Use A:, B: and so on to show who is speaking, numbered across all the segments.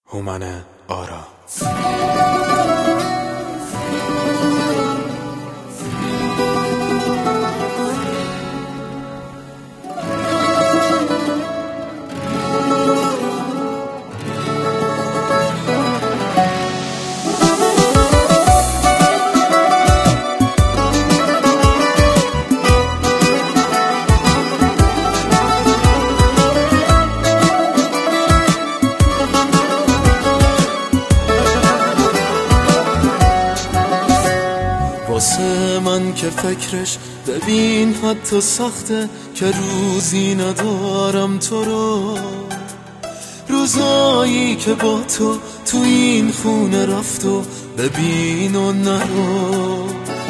A: هومن آرا. واسه من که فکرش ببین حتی سخته که روزی ندارم تو رو، روزایی که با تو این خونه رفت و ببین و نرو.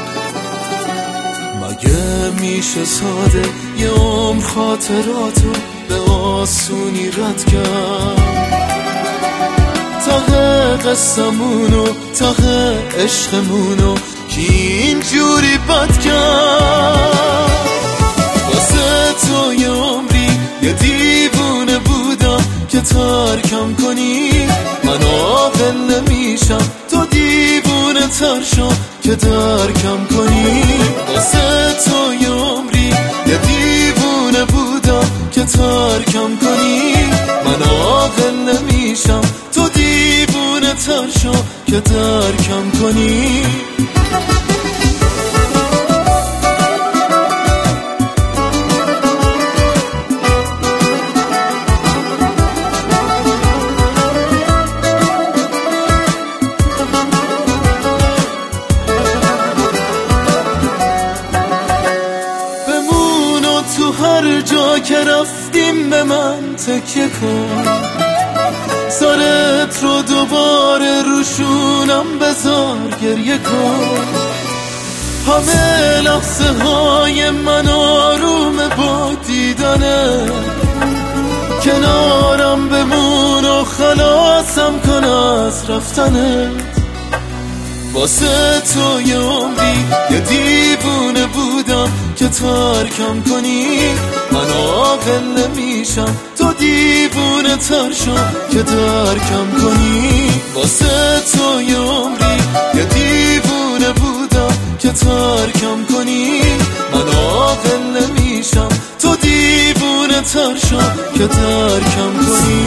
A: مگه میشه ساده یه عمر خاطراتو به آسونی رد کرد؟ ته قصمونو ته عشقمونو کی اینجوری بد کرد؟ واسه تو یه عمری یه دیوونه بودم که ترکم کنی، من عاقل نمیشم تو دیوونه تر شو که درکم کنی. واسه تو یه عمری یه دیوونه بودم که ترکم کنی، من عاقل نمیشم تو دیوونه تر شو که درکم کنی. تو هر جا که رفتیم به من تکیه کن، سرت رو دوباره روشونم بذار گریه کن. همه لحظه های من آروم با دیدنه، کنارم بمون و خلاصم کن از رفتنت. واسه تو یه عمری یه دیوونه بودم که ترکم کنی، من عاقل نمیشم تو دیوونه تر شو که درکم کنی. واسه تو یه عمری یه دیوونه بودم که ترکم کنی، من عاقل نمیشم تو دیوونه تر شو که درکم کنی.